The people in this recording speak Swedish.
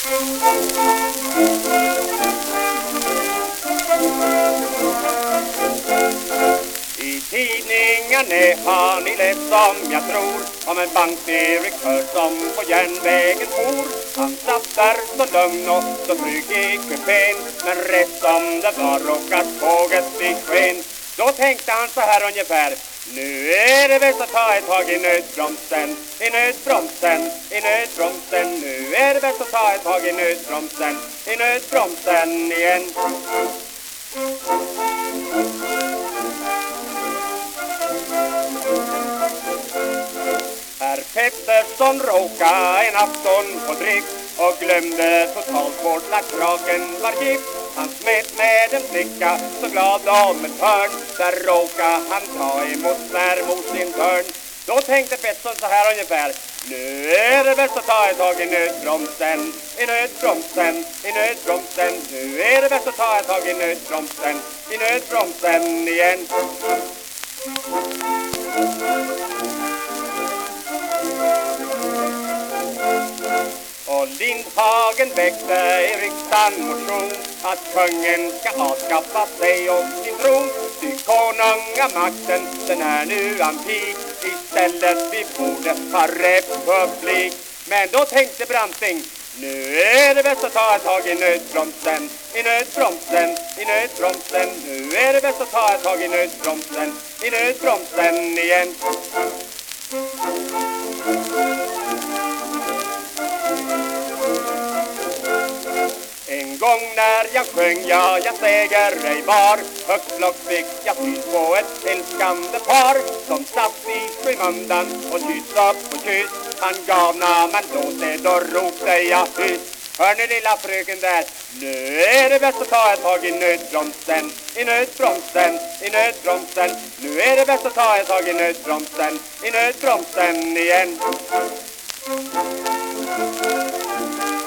I tidningen har ni läst som jag tror om en bankdirektör som på järnvägen for. Han satt där så lugn och så trygg i kupén, men rätt som det var råkat tåget i sken. Då tänkte han så här ungefär: nu är det bäst att ta ett tag i nödbromsen, i nödbromsen, i nödbromsen. Nu är det bäst att ta ett tag i nödbromsen, i nödbromsen igen. Herr Pettersson råkade en afton på drift och glömde totalt bort att kraken var gift. Han smet med en flicka så glad om ett hörn, där råkade han ta emot svärmor sin törn. Då tänkte Pettersson så här ungefär: nu är det bäst att ta ett tag i nödbromsen, i nödbromsen, i nödbromsen. Nu är det bäst att ta ett tag i nödbromsen, i nödbromsen igen. Och Lindhagen väckte i riksdagen motion att kungen ska avskaffa sig och sin tron. Ty konungamakten, den är nu antik. Istället vi borde ha republik. Men då tänkte Branting: nu är det bäst att ta ett tag i nödbromsen, i nödbromsen, i nödbromsen. Nu är det bäst att ta ett tag i nödbromsen, i nödbromsen igen. En gång när jag sjöng, ja, jag säger ej var, högt block fick jag syn på ett älskande par som satt i skymundan och kyss upp och kyss. Han gav namn åt det, då ropte jag hyss. Hör ni lilla fröken där, nu är det bäst att ta ett tag i nödbromsen, i nödbromsen, i nödbromsen. Nu är det bäst att ta ett tag i nödbromsen, i nödbromsen igen.